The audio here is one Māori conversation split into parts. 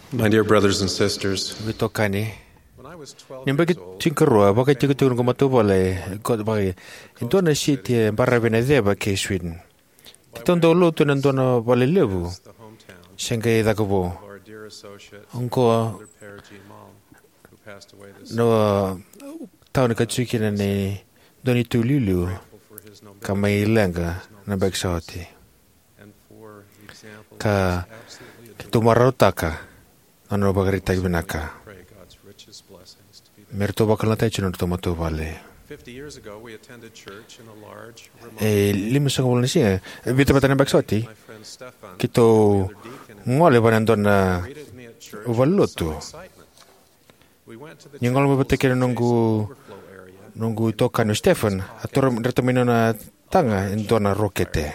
My dear brothers and sisters, Vitokani. when I was 12 Nimbagi years old, tinkerua baka tikutung ko matubale ko bagi. Intona shiti baravene deba ke Sweden. Kitondo luto nandona balelebu. the hometown Shengai dakubo. of our dear associate, Onko Elder Per G. Malm, who passed away this no taon katsuki na ni doni tululu grateful for his nobility kamay lenga na bagsawati. and for the example Ka absolutely adorable. tumarotaka ano bagarita binaka. Pray God's richest blessings to be there. Merto bakal natai chino tumatubale. 50 years ago, we attended church in a large, remote Lima sa ngulong siya. Bita pa tayo bagsawati. my friend Stefan, Kito the other deacon, ngole ba nandun na greeted me at church overloto. with some excitement. We went to the Yung ngole ba chapel's patikira adjacent nunggu overflow area nunggu toka no Stefan atur retomino na tanga indona rokete.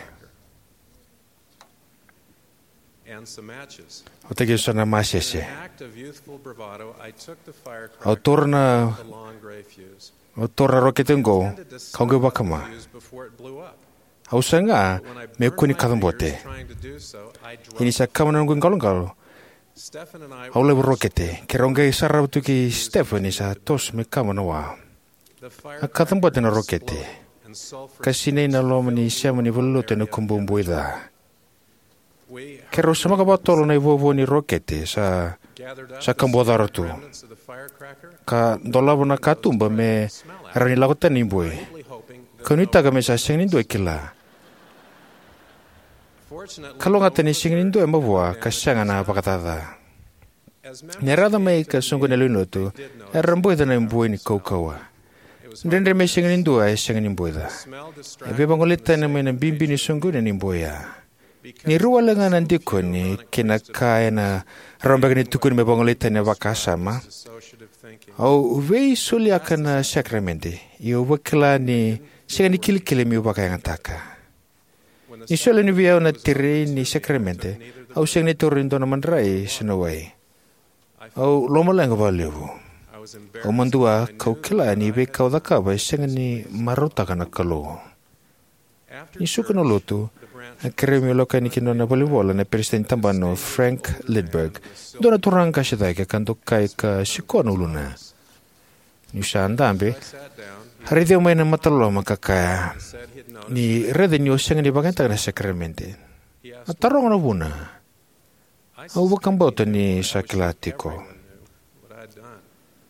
and some matches. Otegi sana In masese. an act of youthful bravado, I took the firecracker Autor na off the long gray fuse. autor na rokete ngo Intended to snuff kaunge out the bakama. fuse before it blew up. Ausa nga But when I me burned kuni my kadambote. fingers trying to do so, I dropped Ini sa kama nunggu ngalong Stefan and I Aule were rokete. Keronge sarab tuki Stefan isa tos me kama na wa. the Kadambote na firecracker rokete. exploded and sulfur Kasine na lomani siya mani voluto na kumbumbuida. we Kero sa mga batolo na ivovo ni rokete sa gathered up sa the kambodaro tu. remnants of the firecracker, Ka dolabo na katumba me rani lakutan nimboy. naively hoping that Kunita kami sa singin indo ikila. fortunately, Kalonga tani singin indo mabwa kasyanga na pakatada. as members Nerada may kasungo na lunoto, eramboy da na imboy ni kaukawa. Ndendre may singin indo ay singin imboy da. smell distracted Ebe bangolita na may nambimbi ni sungo na nimboya. Ni ruwa lang nga nandiko ni kinakaya na rambag ni tukun may bangolita na bakasama. associative thinking. Au vei sulia ka na sakramente. Iyo wakila ni siya ni kilikili mi ubaka yang ataka. When the Ni sulia ni viyaw na tiri ni sakramente. Au siya ni turindo na mandray sinaway. Au loma lang valivu. I was Au embarrassed, mandua kau kila ni ve kau dakaba siya ni marota ka na kalo. after Ni suka church, no luto. the branch Ang karemi loka ni kino na baliwala na presidente tambano Frank Lidberg. Doon na turang ka siya tayo kanto kay ka siko na ulo na. Ni siya ang dambi. sat down, Hari dia may na matalo makakaya. said he'd noticed. Ni rede niyo siya nga ni bagantag na sakramente. He asked At tarong na buna. I Au wakang bauta ni sa kilatiko. everyone knew what I'd done.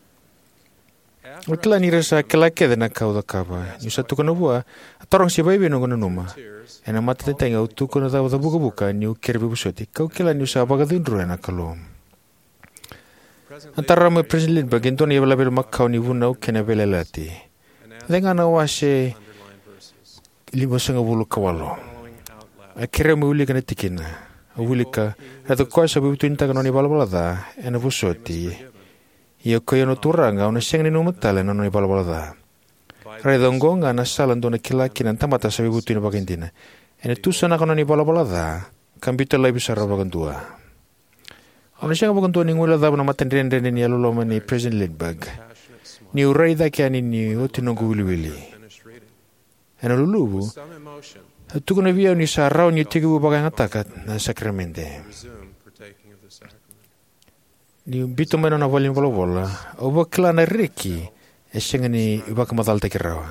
After Wakila ni resa kilakeda na kauda kaba. Ni sa tuko na buwa. At tarong siya bayi binong na numa. tears, E na matatay nga utuko na daw da buka-buka ni ukirbi busoti. Kau kila ni sa bagadundro na kalom. presently, Antara mo President Lidberg, ito ni Yabalabil Macau ni Vunaw kinabelelati. and asked Lenga na wasi underlined verses, limo sa nga bulu kawalo. following out loud. Akira mo uli ka na tikin na. Uli ka, ato kwa sa bibutuin taga ni balabalada, e na busoti. Iyo ko yun uturanga, una siyang ninumutala na ni balabalada. Redongo nga nasalan doon na kilaki ng tamata sa bibutuin na bagindina. E na tusan ako na ni balabalada, kambito lai bisa rabagandua. Ano siya nga bagandua ni ngula daw na matendrin-rin ni aluloma ni President Lidberg. Passionate smile. Ni uray da kaya ni utinong wili-wili. Finished reading. Ano lulubu, Some emotion, tuko na viyaw ni sa araw ni tigu bagay ng atakat na sakramente. resume partaking of the sacrament. Ni bito man na walin wala-wala, o bakla na riki, e siya nga ni iba ka madalta kirawa.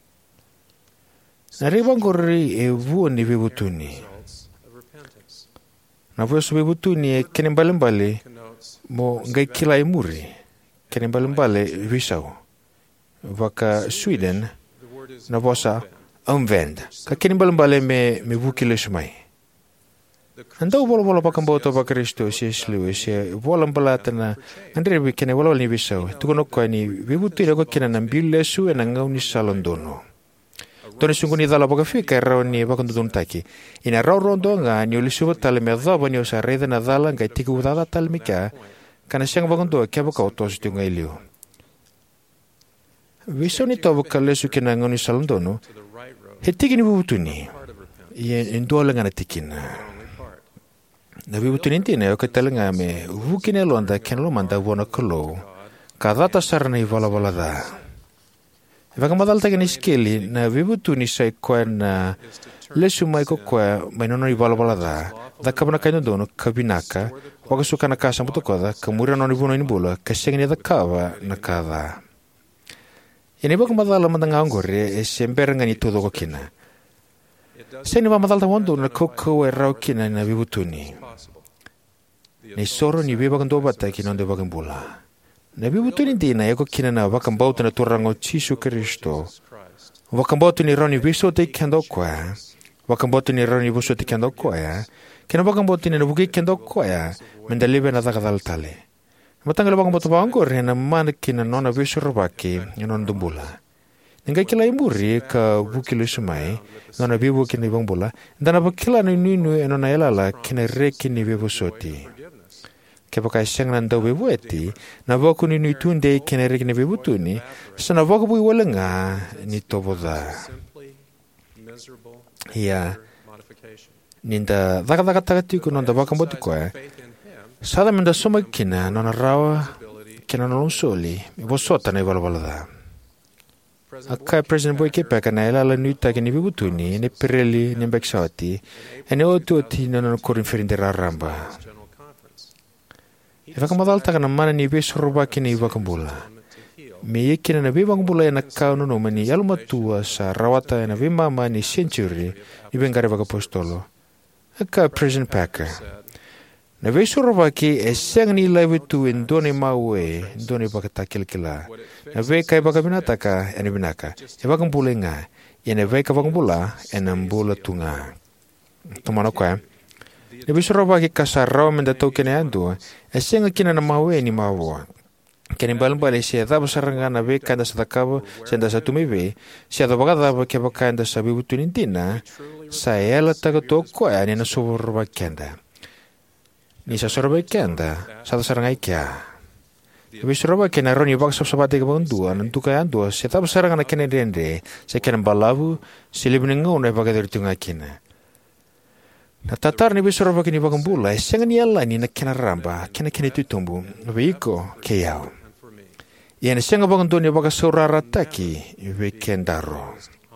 Naribang ko rin e buwan ni bibutuni. Results of repentance Na buwan sa bibutuni e kinimbalambali connotes mo ngay kilay muri. Kinimbalambali visaw. Baka Sweden, the word is na bosa, omvänd. Ka kinimbalambali me bukile sumay. Anda wala pa kamboto pa Kristo siya sliwe siya walang balata na andre kene wala ni bisaw tukono ko ni bibuti ko kina ng bilesu na ngaw ni salondono Toni sungu ni dala baga fika raw ni bakandu taki ina raw rondo nga ni ulisu tal me daba ni usa reda na dala nga tiku dala tal mika kana siyang bakandu kya baka otos tu ngailio Viso ni to baka lesu kina ngaw ni salondono to the right road, hetiki ni bubutuni part of repentance, yen ndola nga natikina only part. Nabibutunin tine o katalanga me vukine londa kenlo manda wona kolo kadata sarna ivala balada Vakamadal taga ni skeli na vibutu ni sai kwa na lesu mai ko kwa mai nono I balbalada da kabana kaino dono kabinaka wakasuka na kasa mutokoda kamura no ni buno ni bula kasengni da kava na kada. Ini vakamadala mandanga ngore e sember ngani todo ko kina. Seni vamadalta wondo na koko e rau kina na vibutuni. Ni soro ni viva kando bata ki non de vakambula. Na vibutuni dina eko kina na vakambauta na turango Chisu Kristo. Vakambauta ni roni viso te kendo kwa. Vakambauta ni roni viso te kendo kwa. Kina vakambauta ni vuki kendo kwa. Mendalive na takadal tale. Matangala vakambauta vangore na mana kina nona viso robaki non dumbula. Ngai kila imuri ka vukilo sumai nona vivo kini vangbola. Dana bakila ni nunu enona elala kina reki ni vivo soti. Kepakai siang nanda vivo eti na vaku ni nuitunde kina reki ni vivo tuni sana vaku bui walenga ni toboda. Ia ninda daka tagatiku nonda vakambotu koe sada minda soma kina nona rawa kina nolong soli vosota na ivalvalada. Akai President Boykepa kana elala nuita kini vibutuni ne pireli ne beksawati ene oti nana korin ferindera ramba. Vakamadal taka na mana ni besoroba kini vakambula. Me yekina na vivangambula ena kauno no mani yalumatua sa rawata ena vimama ni century ni bengare vakapostolo. Akai President Packer. Na besoroba ki eseng ni laivitu indone mawe indone bakatakilkila. Na veka e bakabinataka ene binaka. E vakambula nga. Ene veka vakambula ene mbula tunga. Tumano kwa. Na besoroba ki kasarao menda tokene andu. Eseng kina na mawe ni mawa. Kene balambale siya daba saranga na veka anda sa takabo siya anda sa tumiwe. Siya daba kadaba kia baka anda sa bibutunintina. Sa ela tagatoko ya nina soboroba kenda. Ni sa soroba kenda. Sa saranga ikia. Bisoroba kena roni baksa sabate ke bangdua nantuka andua seta besaranga na kena dende se kena balabu silibningo na bagader tunga kena. Na tatar ni bisoroba kini bagambula senga ni alla ni na kena ramba kena tutumbu veiko keyao. Yen senga bagando ni bagasora rataki ve kendaro.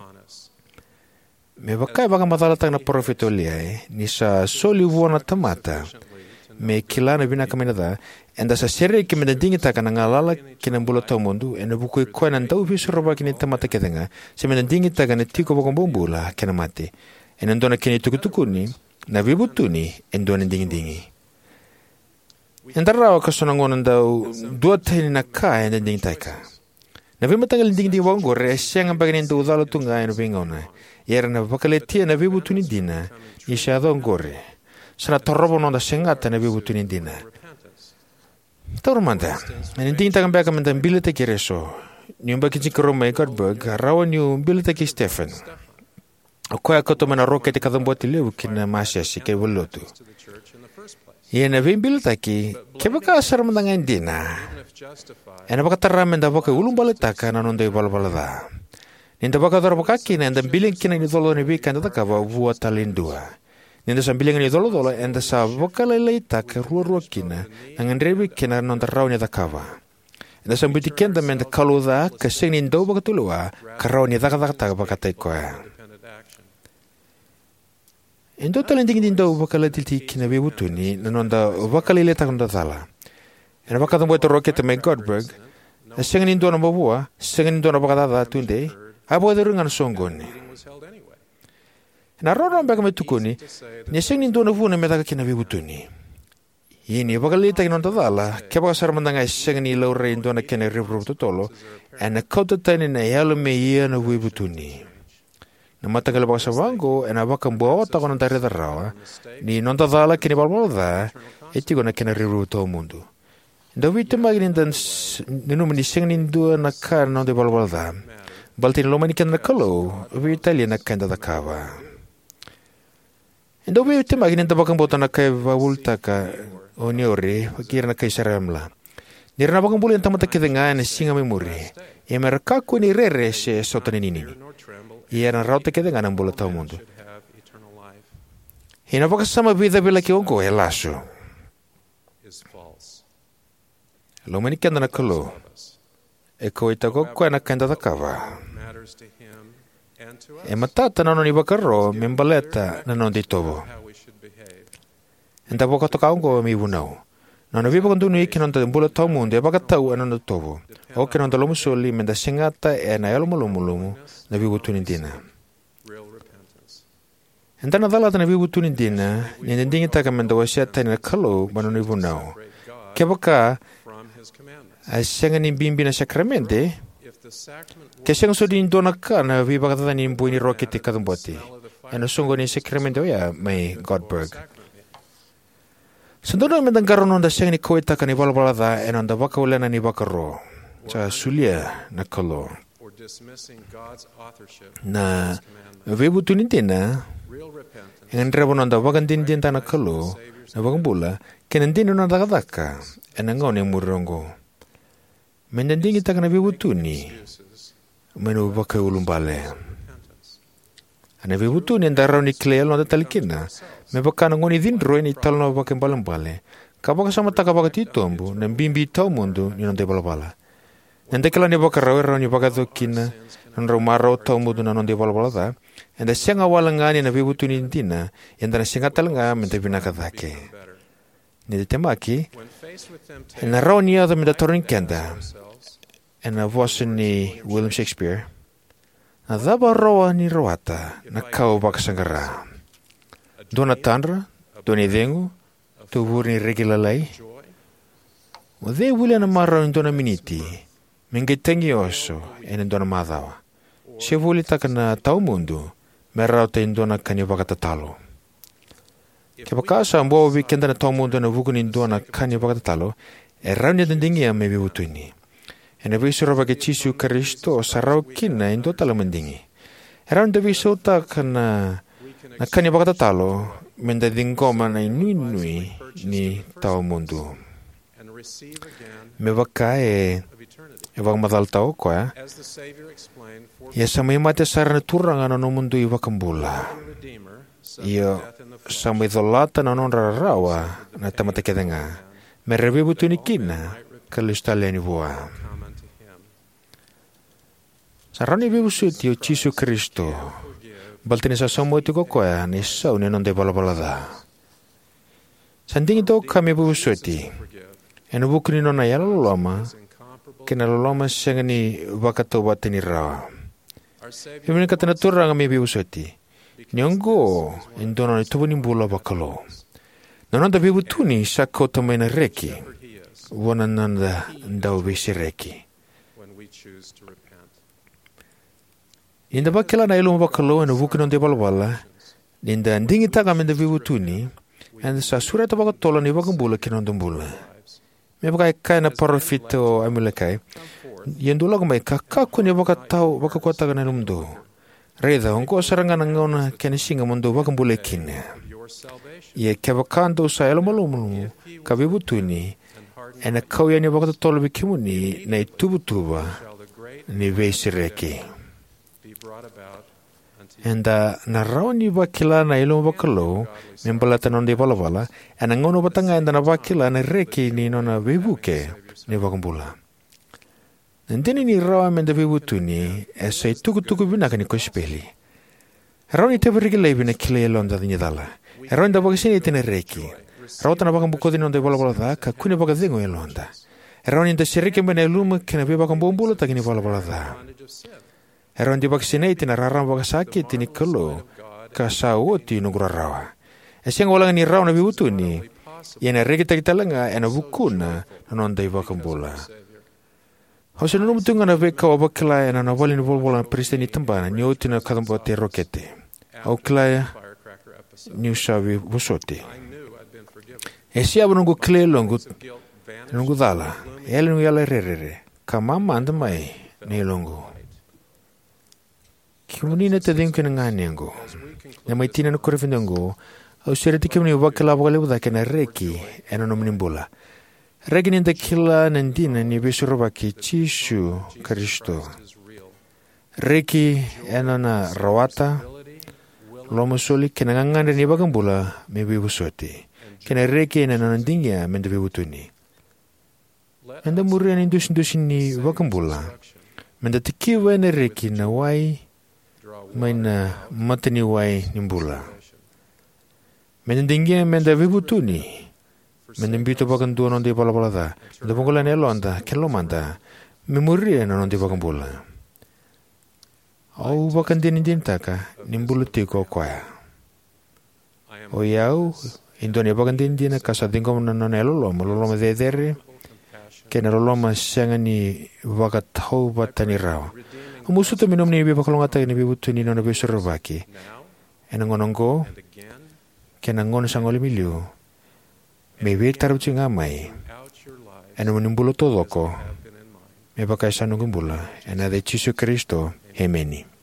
Me bakai bagamatala tang na profetolia ni sa soli vuana tamata. Me kilana bina kaminada enda sa sere ki mendingi taka na ngalala kina mbula tau mundu ena buku ko na tau bisoroba kini tamata kedenga se mendingi taka na tiko bokombula kina mate ena ndona kini tukutukuni na vibutuni endona dingi endara ka sonangona ndau dua tani na ka ena dingi taka na vimatangal dingi wangore senga bagani ndu dalo tunga ena vingona yera na vakaletia na vibutuni dina ishado ngore sana torobo nonda sengata na vibutuni dina. Taurumanda, ninding tagang baka mandan bilita kireso. Niung baki jikaroma Godberg, rawan yung bilita ki Stephen. Ako to mana roket kadambuat ilew kina masyasi kay waloto. Yan na vim bilita ki, kebaka asar mandangan dina. Ena baka taramen da baka ulung balitaka na nonda ibalbalada. Ninda baka darabakaki na ndan biling kina nidolo ni bika nadakava buat talindua. Nenda sambiling ni dolo enda sa vokaleleita ke ruo kina nangan rebi kina non tarau ni takava. Enda sambiti kenda menda kaluda ke singin do bakatulua karau ni takata bakatai koa. Endo talending din do bakalatilti kina bebutuni nanonda vakaleleta kanda tala. Enda bakatang buat roket me Godberg. Singin do na babua, singin do na bakatata tunde. Abo derungan songoni. Na rorong baka metukuni, nyeseng ni dono vuna metaka kina vibutuni. Ini bakalita kina tadala, kaya baka saramandanga seng ni laure indona kina ribru totolo, ana kauta tani na yalo me ia na vibutuni. Na matangala baka savango, ana baka mbuawa tako na tari darawa, ni non tadala kina balbalada, eti kona kina ribru to mundu. Nda wite magin dan ninumani seng ni dua na kar non de balbalada, baltin lomani kina kalo, vitali na kanda dakawa. Endo be tema ginen tabakang bota na kay vawulta ka oniore kira na kay saramla. Nirna bakang bulan tamata kidenga na singa memori. E merka ko ni rere se sotanini. Ia na rauta kidenga na bula tao mundo. Hina baka sama vida bila ki onko elaso. Lo manikan na kalo. e koita ko kwena kenda takava. matters to him and to us E matata na ni bakaro membaleta na non ditovo. how we should behave. Enda boko toka ungo mi bunau. Na no vivo kondu ni kinon ta mbula tau munde baka tau anon tovo. O kinon ta lomu soli menda singata e na yalo mulumumu na vivo tunindina. Real repentance. Enda na dala na vivo tunindina ni ndingi taka menda wasiata ni kalo manu ni bunau. Separate God Kebaka from his commandments. a senga ni bimbi na sakramente If the sacrament ke senga so din dona ka na vi baka tata ni mbui ni roketi kadumboti. smell of the fire Eno songo ni sakramente oya may Godberg. sacrament, Sandona mendang karon onda senga ni koita ka ni balbalada eno onda baka ulena ni baka ro. Sa sulia na kalo. or dismissing God's authorship Na of his commandments. vivo tunindina Real repentance ngan rebo nonda bagan din din na kalo na bagang bula kenan din na dakadaka enang ngone murongo. Mendandingi taka na vivo tuni excuses menu baka ulumbale. repentance. Ana vivo tuni ndaro ni kleel no talikina. Me baka na ngoni din ro ni tal no baka balambale. Kabaka sama taka baka titombu na bimbi tau mundo ni non de balabala. Nende kala ni baka rawe ni baka dokina nro maro tau mundo na non de balabala da. Enda senga walangani na vivo tuni ndina enda na senga talanga mente binakadake. Better. Ni de temaki When faced with temptation na raw ni ada meda torin kenda. ourselves, Na voce ni William Shakespeare. Na daba roa ni roata na kau baka sangara. Dona tanra, doni dengu, tu ni regilalai. joy, O de wile na mara in dona miniti. Mengai tengi oso en dona madawa. Se wuli taka na tau mundu, merau te in dona kani baka tatalo. Ke bakasa ambo wikenda na tau mundu na vukun in dona kani baka tatalo, e rauni dendingi a me viutuni. E na visu roba ke Chisu Kristo sarau kina in dota la mendingi. E rauni da visu taka na kani baka tatalo, menda dingoma na inui ni tau mundu. and receive again Me baka of eternity. e wang madal tau koa, As the Savior explained, for ia samai mate sarana turanga na no mundu i wakambula. the Redeemer suffered Ia death in the flesh, samai dolata na non rarawa na tamata kedenga. Me revivu tunikina kalistale ni voa. come unto him. Sarani vivu suti o Chisu Kristo. Forgive Baltini sa somo iti kokoa ni sau ni non de balabalada. Sandingi to kami vivu suti. forgive Eno bukuni non na yala loloma. is incomparable. Kena loloma senga ni wakato watini rawa. Our Savior Ibini katana turanga mi vivu suti. Nyongo indono ni tubu ni mbula bakalo. Nananda vivu tuni sa kota maina reki. shepherd he is Wana nanda ndau bisi reki. when we choose to repent. Inda bakila na ilmu bakalo ena vuki non de balbala. Inda ndingi taga menda vivu tuni. Enda sa sura ta bakatola ni bakambula kinon dumbula. Lives. Me baka kai na parafito amulakai. Come forth Yendula kumai kakaku ni bakatau bakakwata na lumdo. Reda onko saranga na ngona kene singa mundo bakambula kine. your salvation Ye kebakando sa elo malumumu kabibu tuni. and harden Ena kauya ni bakatolo bikimuni na itubutuba shall the great ni veisi reki. be brought about unto you. Enda na rauni bakila na ilo bakalo membalata non de balabala ena ngono batanga enda na bakila na reki ni nona bebuke ni bakambula. Nendini ni rawa menda bebutuni esa tuku binaka ni kospeli. Rauni te beriki lebi na kile londa di nyadala. Rauni da bakasini tene reki. Rauta na bakambuko di non de balabala da ka kune bakazingo e londa. Rauni da sirike mena luma kena be bakambumbula ta kini balabala da. Bondage of sin. Rauni di bakasini tene raram bakasaki tini kalo ka sa oti nugura rawa. Esiang wala ni rauna bebutuni. Yena reki takitalanga ena bukuna non de bakambula. Hausa nunu mutunga na veka wa bakila na wali ni volvola na pristeni tambana ni oti na kadambote rokete. Au kilaya Firecracker episode. ni usawi busote. I knew I'd been forgiven. Esi abu nungu kile longu Guilt vanished. nungu dala. Ele nungu yala rerere. Kamama anda mai ni longu. Kimunina te dinki na nganengu. As we conclude Na maitina na kurefindangu. Au sireti kimuni wakila wakale wadake na reki ena nomnimbula. Reki ninda kila nandina ni besurabaki Chisu Kristo. is real. Reki ena na rawata. Ability, will, Lomo soli kena nganganda ni bagambula me bibusoti. Kena reki ena na nandingia mende bibutuni. Anda murian indus-indus ini wakambula. Menda tikiwa na reki na wai maina matani wai nimbula. Menda dingia menda vibutuni. Menda mbito bakantua non di pala-palada. Menda pungkula nelonda, kelomanda. Memoria non di bakambula. Au bakan din taka nimbulu tiko kwaya. O yau Indonesia bakan din kasadingkom non eloloma loloma dedere. Kena loloma sangani wakatau batani rawa. Umusuto minum ni biba kalongata ni bibutu ni non besoro baki. Enangonongo kena ngon sangoli miliu. Maybe taruchi ngamai. Enamonimbulu todoko. Me pakai sanungumbula. Ena de Jesu Kristo. Ameni.